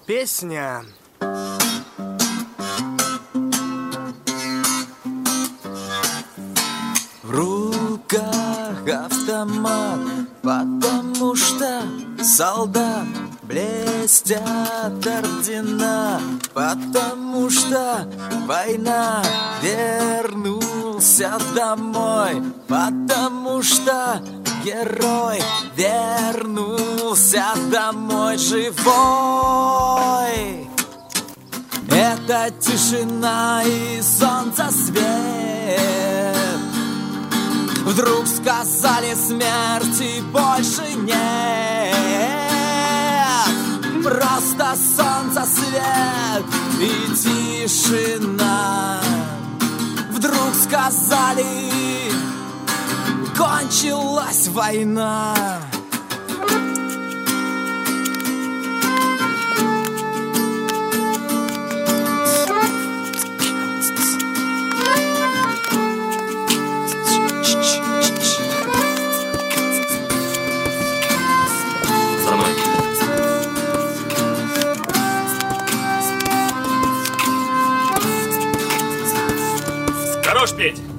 Песня. В руках автомат, потому что солдат блестят ордена, потому что война. Вернулся домой, потому что герой вернулся домой живой. Это тишина и солнца свет. Вдруг сказали, смерти больше нет. Просто солнце свет и тишина. Вдруг сказали, кончилась война. Хорош петь!